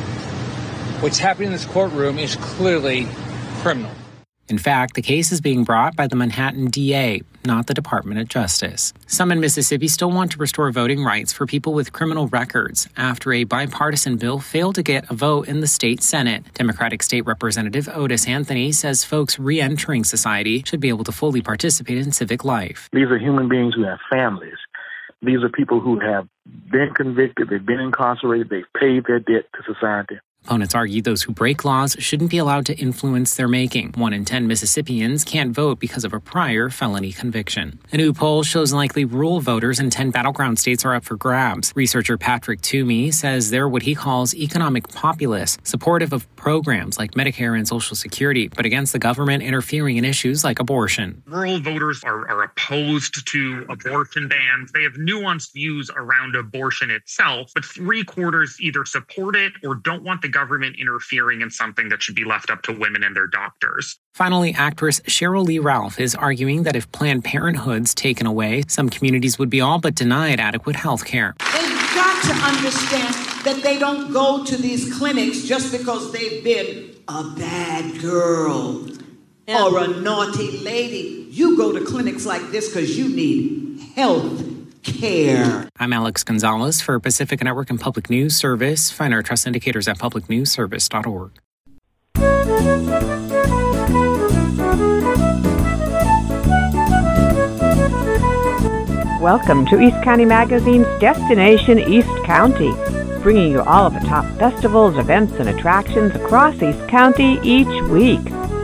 What's happening in this courtroom is clearly criminal. In fact, the case is being brought by the Manhattan D A, not the Department of Justice. Some in Mississippi still want to restore voting rights for people with criminal records after a bipartisan bill failed to get a vote in the state Senate. Democratic State Representative Otis Anthony says folks re-entering society should be able to fully participate in civic life. These are human beings who have families. These are people who have been convicted, they've been incarcerated, they've paid their debt to society. Opponents argue those who break laws shouldn't be allowed to influence their making. One in ten Mississippians can't vote because of a prior felony conviction. A new poll shows likely rural voters in ten battleground states are up for grabs. Researcher Patrick Toomey says they're what he calls economic populists, supportive of programs like Medicare and Social Security, but against the government interfering in issues like abortion. Rural voters are, are opposed to abortion bans. They have nuanced views around abortion itself, but three quarters either support it or don't want the government interfering in something that should be left up to women and their doctors. Finally, actress Cheryl Lee Ralph is arguing that if Planned Parenthood's taken away, some communities would be all but denied adequate health care. They've got to understand that they don't go to these clinics just because they've been a bad girl yeah. or a naughty lady. You go to clinics like this because you need health care. I'm Alex Gonzalez for Pacifica Network and Public News Service. Find our trust indicators at public news service dot org. Welcome to East County Magazine's Destination East County, bringing you all of the top festivals, events, and attractions across East County each week.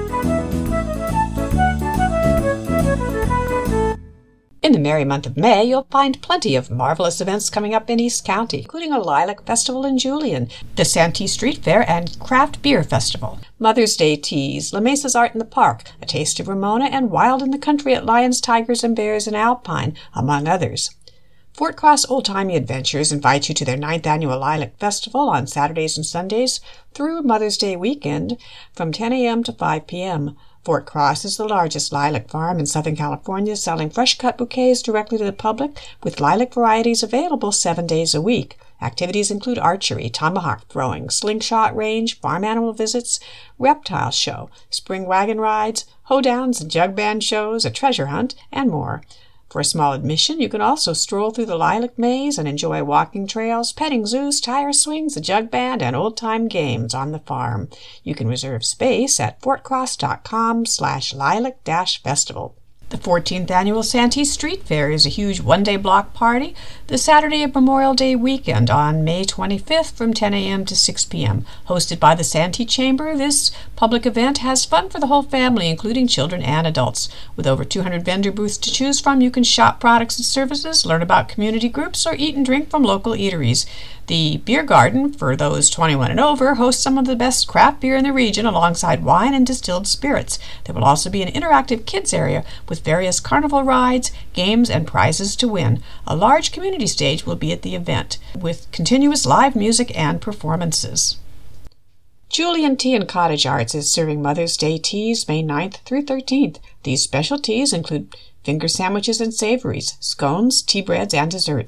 In the merry month of May, you'll find plenty of marvelous events coming up in East County, including a Lilac Festival in Julian, the Santee Street Fair, and Craft Beer Festival. Mother's Day Teas, La Mesa's Art in the Park, A Taste of Ramona, and Wild in the Country at Lions, Tigers, and Bears in Alpine, among others. Fort Cross Old Timey Adventures invite you to their ninth Annual Lilac Festival on Saturdays and Sundays through Mother's Day weekend from ten a.m. to five p.m. Fort Cross is the largest lilac farm in Southern California, selling fresh-cut bouquets directly to the public, with lilac varieties available seven days a week. Activities include archery, tomahawk throwing, slingshot range, farm animal visits, reptile show, spring wagon rides, hoedowns and jug band shows, a treasure hunt, and more. For a small admission, you can also stroll through the lilac maze and enjoy walking trails, petting zoos, tire swings, a jug band, and old-time games on the farm. You can reserve space at fortcross.com slash lilac-festival. The fourteenth Annual Santee Street Fair is a huge one-day block party the Saturday of Memorial Day weekend on May twenty-fifth from ten a.m. to six p.m. Hosted by the Santee Chamber, this public event has fun for the whole family, including children and adults. With over two hundred vendor booths to choose from, you can shop products and services, learn about community groups, or eat and drink from local eateries. The Beer Garden, for those twenty-one and over, hosts some of the best craft beer in the region alongside wine and distilled spirits. There will also be an interactive kids area with various carnival rides, games, and prizes to win. A large community stage will be at the event, with continuous live music and performances. Julian Tea and Cottage Arts is serving Mother's Day teas May ninth through thirteenth. These special teas include finger sandwiches and savories, scones, tea breads, and desserts.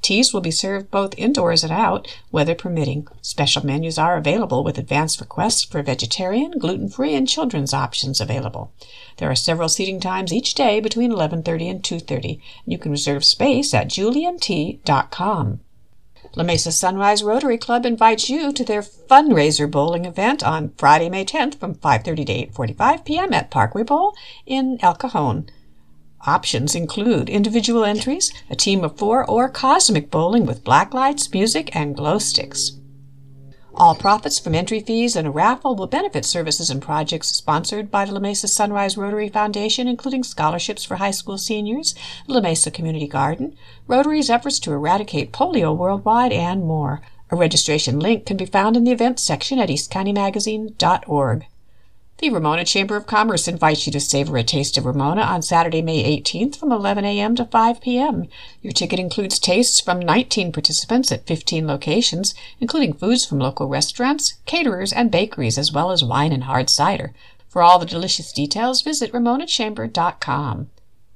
Teas will be served both indoors and out, weather permitting. Special menus are available with advanced requests for vegetarian, gluten-free, and children's options available. There are several seating times each day between eleven thirty and two thirty, and you can reserve space at julian tea dot com. La Mesa Sunrise Rotary Club invites you to their fundraiser bowling event on Friday, May tenth from five thirty to eight forty-five p.m. at Parkway Bowl in El Cajon. Options include individual entries, a team of four, or cosmic bowling with black lights, music, and glow sticks. All profits from entry fees and a raffle will benefit services and projects sponsored by the La Mesa Sunrise Rotary Foundation, including scholarships for high school seniors, La Mesa Community Garden, Rotary's efforts to eradicate polio worldwide, and more. A registration link can be found in the events section at east county magazine dot org. The Ramona Chamber of Commerce invites you to savor a taste of Ramona on Saturday, May eighteenth from eleven a.m. to five p.m. Your ticket includes tastes from nineteen participants at fifteen locations, including foods from local restaurants, caterers, and bakeries, as well as wine and hard cider. For all the delicious details, visit ramona chamber dot com.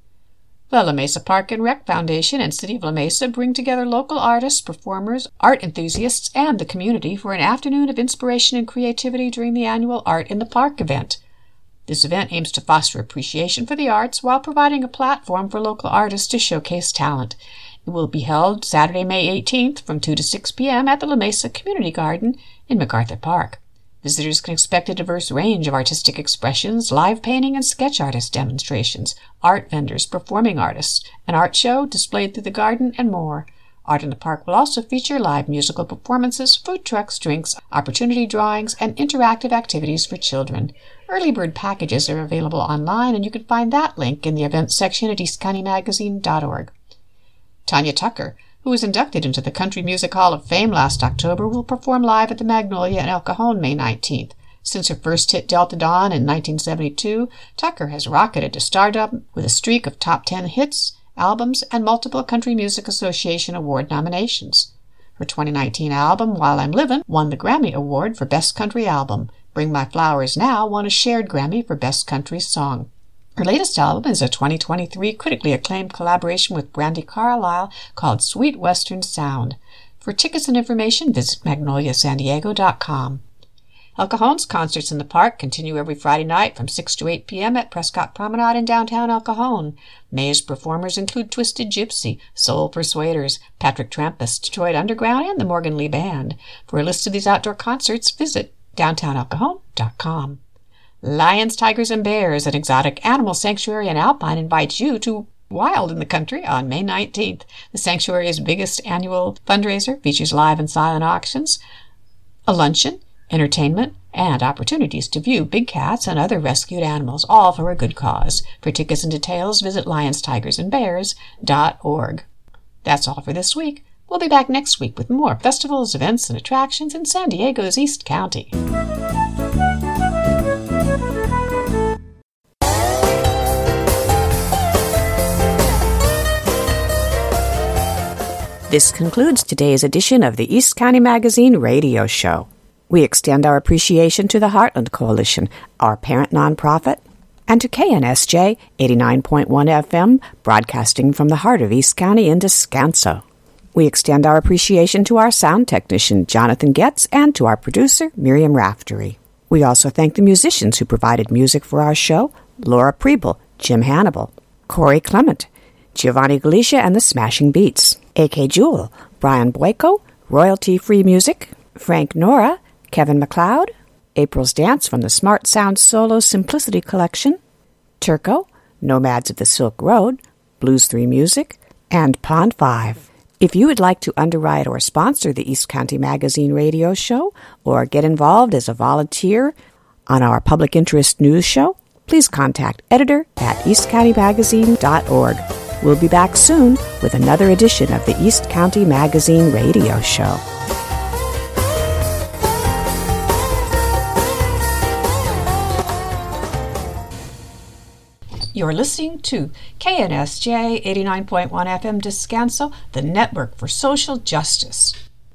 The La Mesa Park and Rec Foundation and City of La Mesa bring together local artists, performers, art enthusiasts, and the community for an afternoon of inspiration and creativity during the annual Art in the Park event. This event aims to foster appreciation for the arts while providing a platform for local artists to showcase talent. It will be held Saturday, May eighteenth from two to six p.m. at the La Mesa Community Garden in MacArthur Park. Visitors can expect a diverse range of artistic expressions, live painting and sketch artist demonstrations, art vendors, performing artists, an art show displayed through the garden, and more. Art in the Park will also feature live musical performances, food trucks, drinks, opportunity drawings, and interactive activities for children. Early bird packages are available online, and you can find that link in the events section at east county magazine dot org. Tanya Tucker, who was inducted into the Country Music Hall of Fame last October, will perform live at the Magnolia in El Cajon May nineteenth. Since her first hit Delta Dawn in nineteen seventy-two, Tucker has rocketed to stardom with a streak of top ten hits, albums, and multiple Country Music Association Award nominations. Her twenty nineteen album, While I'm Livin', won the Grammy Award for Best Country Album. Bring My Flowers Now won a shared Grammy for Best Country Song. Her latest album is a twenty twenty-three critically acclaimed collaboration with Brandi Carlile called Sweet Western Sound. For tickets and information, visit magnolia san diego dot com. El Cajon's concerts in the park continue every Friday night from six to eight p.m. at Prescott Promenade in downtown El Cajon. May's performers include Twisted Gypsy, Soul Persuaders, Patrick Trampus, Detroit Underground, and the Morgan Lee Band. For a list of these outdoor concerts, visit downtown el cajon dot com. Lions, Tigers, and Bears, an exotic animal sanctuary in Alpine, invites you to Wild in the Country on May nineteenth. The sanctuary's biggest annual fundraiser features live and silent auctions, a luncheon, entertainment, and opportunities to view big cats and other rescued animals, all for a good cause. For tickets and details, visit lions tigers and bears dot org. That's all for this week. We'll be back next week with more festivals, events, and attractions in San Diego's East County. This concludes today's edition of the East County Magazine radio show. We extend our appreciation to the Heartland Coalition, our parent nonprofit, and to K N S J eighty-nine point one F M, broadcasting from the heart of East County in Descanso. We extend our appreciation to our sound technician, Jonathan Getz, and to our producer, Miriam Raftery. We also thank the musicians who provided music for our show, Laura Preble, Jim Hannibal, Corey Clement, Giovanni Galicia and the Smashing Beats, A K Jewel, Brian Boyko, royalty-free music, Frank Nora, Kevin MacLeod, April's Dance from the Smart Sound Solo Simplicity Collection, Turco, Nomads of the Silk Road, Blues three Music, and Pond five. If you would like to underwrite or sponsor the East County Magazine radio show or get involved as a volunteer on our public interest news show, please contact editor at east county magazine dot org. We'll be back soon with another edition of the East County Magazine radio show. You're listening to K N S J eighty-nine point one F M Descanso, the network for social justice.